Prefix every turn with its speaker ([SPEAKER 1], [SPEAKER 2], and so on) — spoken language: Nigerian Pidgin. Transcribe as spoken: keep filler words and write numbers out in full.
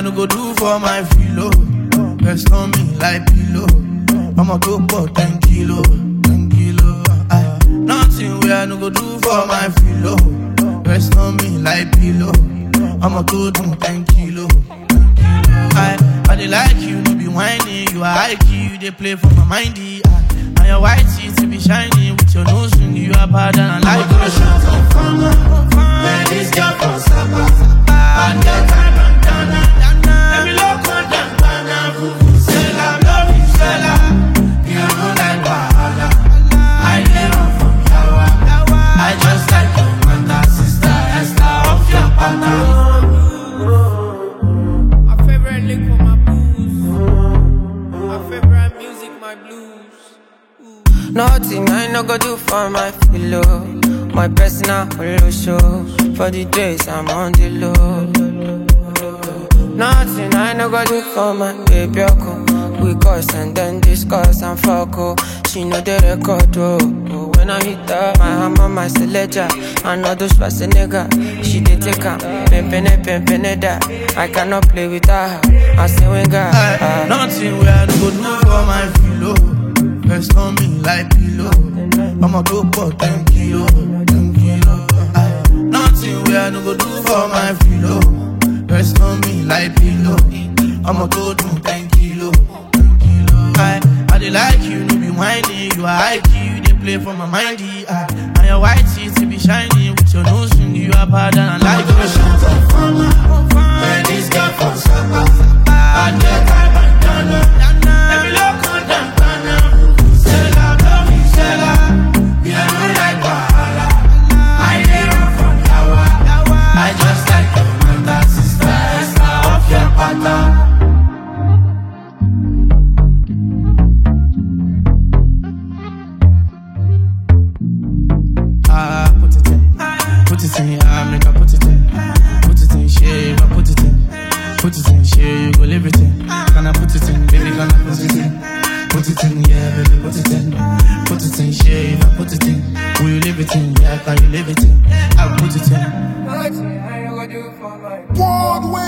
[SPEAKER 1] no go do for my filo. Rest on me like pillow. I'ma go for ten kilo, ten kilo. Aye. Nothing where I no go do for my filo. Rest on me like pillow. I'ma go do ten kilo. I, I dey like you, no be whining. You are high key, you dey play for my mindy. I, and your white teeth to be shining with your nose ring. You are bad and I like you. Where this girl from Saba, and the kind of Dana. Let me look on them, Dana. Vuvuzela, love you, Stella. You know like Wahala. I live on from Yawa. I just like your mother, sister, Esther, off your partner.
[SPEAKER 2] Lick for my booze. My favorite music, my blues. Ooh.
[SPEAKER 3] Nothing I no go do for my pillow. My personal holo show. For the days I'm on the low. Nothing I no go do for my baby. We cuss and then discuss and fuck. Oh. She know the record. Oh. When I hit her, my hammer, my selector. I know those was a nigga. She did take her. Pimpin' pimpin' that. I cannot play with her. I say we got
[SPEAKER 1] uh, nothing where I go do for my filo. Rest on me like pillow. I'ma go for ten kilo, ten kilo. Aye. Nothing where I go do for my filo. Rest on me like pillow. I'ma go do ten kilo, ten kilo. Aye. I dey like you, no be whining. You are high key, you dey play for my mindy. Aye. And your white teeth to be shining with your nose ring. You are bad and I like you. Where this girl from Saba, and the kind of Dana. Let me look on them, Dana. Vuvuzela, love you, Stella. You know like Wahala. I live on from Yawa. I just like your mother, sister, Esther, off your partner. Ah, put it in, put it in, ah, make I put it in, put it in, shave, I put it in, put it in, shave, you go live it in. Can I put it in, baby, can I put it in, put it in, yeah, baby, put it in, put it in, shave, I put it in. Will you live it in, yeah, can you live it in? I put it in.
[SPEAKER 3] Nothing I no go do for my
[SPEAKER 4] Broadway.